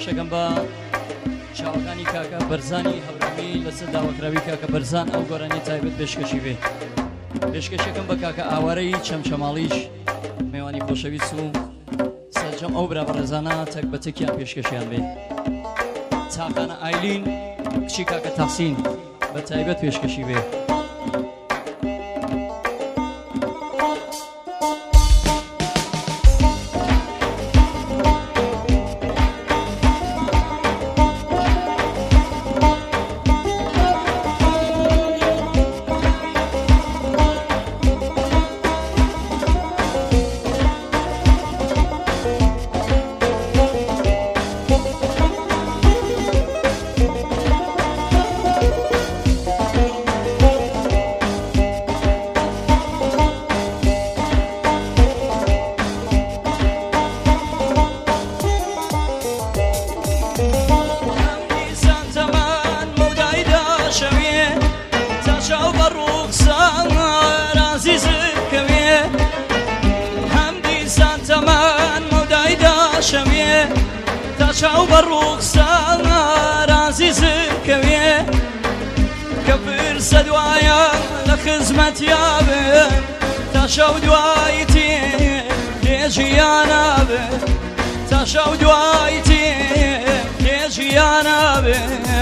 پێشکەشەکەم بە چاوەکانی کاکە بەرزانی هەورامی لەسەر داواکراوی کاکە بەرزان ئەو گۆرانی تایبەت پێشکەشی بێ. پێشکەشەکەم بە کاکە ئاوارەی چەمچەماڵیش میوانی خۆشەویست و سەرجەم ئەو برا بەڕێزانە تەک بە تێکیان پێشکەشیان بێ. چاقانە ئایلین کچی کاکە تەحسین بە تایبەت پێشکەشی بێ. چاو بەڕووخسان رازی زکەوێ کە فرسە دوایە لە خزمەتیا بێ تا شەو دوای تێژیانە بێ تا شەو دوای تێژیانە بێ.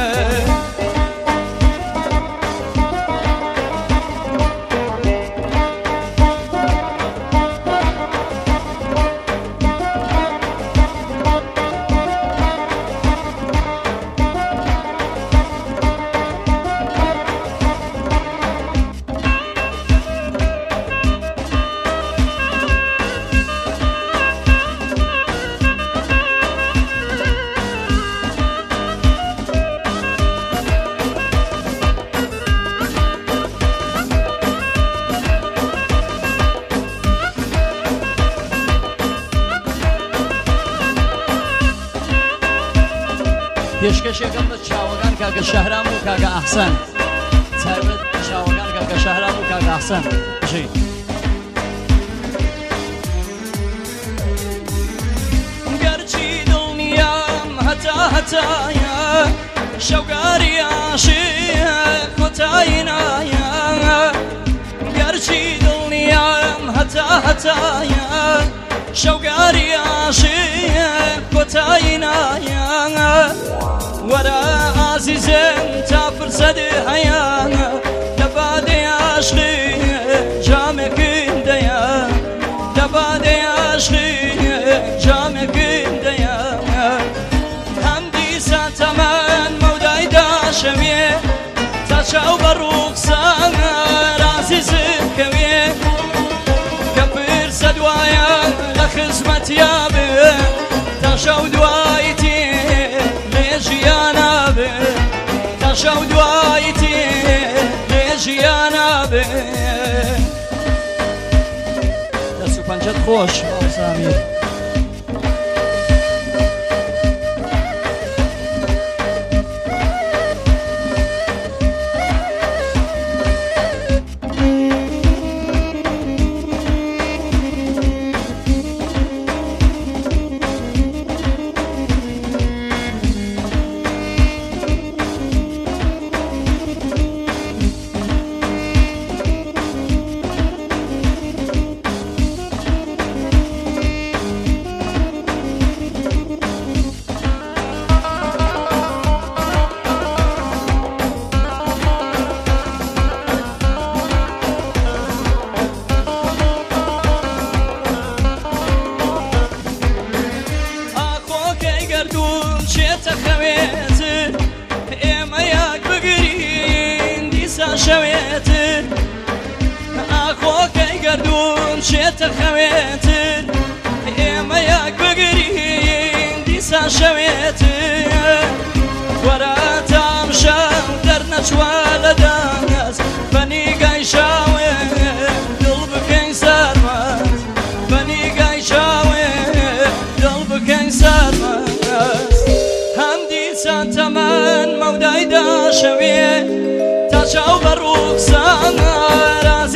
پێشکەشێکم بە چاوەکان کاکە شەهرام و کاکە ئەحسەن تایبەت چاوەکان کاکە شەهرام و کاکە ئەحسەن بژین. گەرچی دڵنیام هەتایە شەوگاری عاشق کۆتایی نایە گەرچی دڵنیام هەتایە شەوگاری عاشق کۆتایی نایە وەرە عەزیزم تا فرسەت هەیە لە بادەی عاشقی جامێکم دەیە لە بادەی عاشقی جامێکم دەیە هەم دیسان تەمەن مەودای داشەوێ تا چاو بەڕووخسان رازی زکەوێ کە فرسە دوایە لە خزمەتیا بێ تا شەو دوای تێژیانە بێ تا شەو دوای تێژیانە بێ. دەست و پەنجەت خۆش سامیر. شەوێتر ئاخۆکەی گەردوون چێتە خەوێتر ئێمە یاک بگرین دیسا شەوێتر وەرە تام شەو دەرنەچوە لە دەست بەنیگای شاوێ دڵ بکەین سەرمەست بەنیگای شاوێ دڵ بکەین سەرمەست هەم دیسان تەمەن مەودای داشەوێ تا چاو بەڕووخسان